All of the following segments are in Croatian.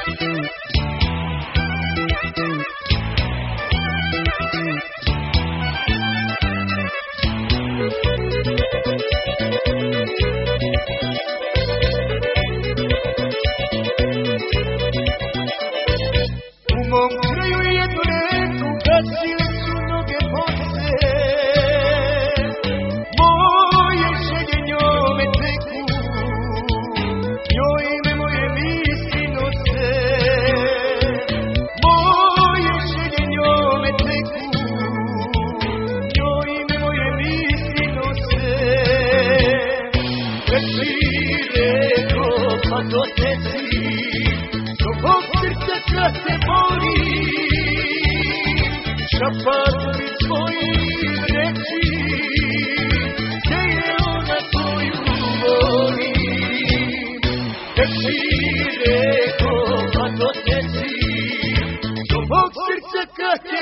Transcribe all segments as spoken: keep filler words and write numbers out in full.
Šapatom svojim reći, gdje je ona koju volim. Tek si rekao, pa to teci, do mog srca kad te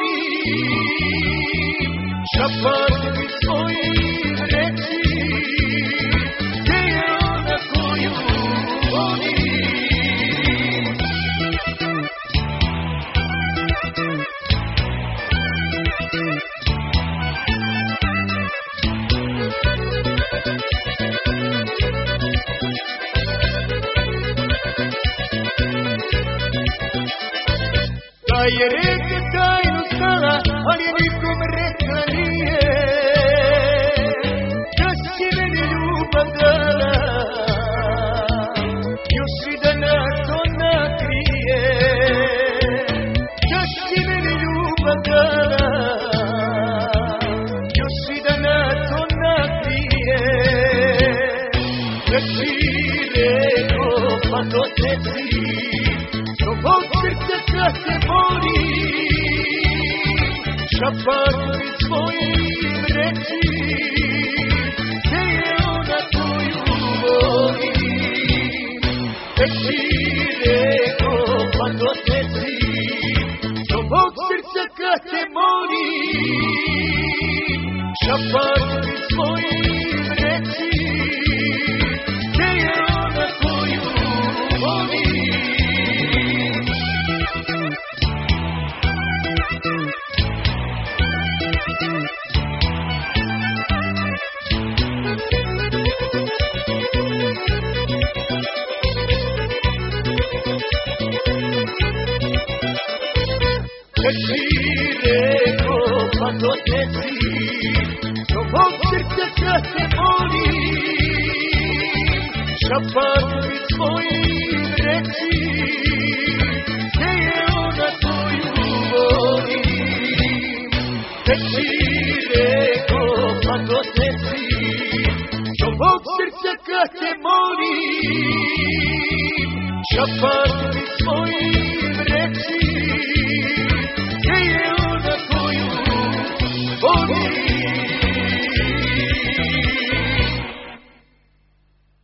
molim. Šapatom svojim reći, gdje je ona koju volim. Da je reka tajnu znala, ali je nikom rekla nije, da si meni ljubav dala, još i da nas to nakrije. Da si meni ljubav dala, još i da nas to nakrije. Da si rekao, pa to teci, do mog srca kad te volim. Šapatom svojim reći, gdje je ona koju volim. Tek si rekao, pa to teci, do mog srca kad te molim. Šapatom svojim reći, gdje je ona koju volim. Tek si rekao, pa to teci, do mog srca kad te volim. Šapatom svojim reći, gdje je ona koju volim. Tek si rekao, pa to teci, do mog srca kad te molim. Šapatom svojim reći,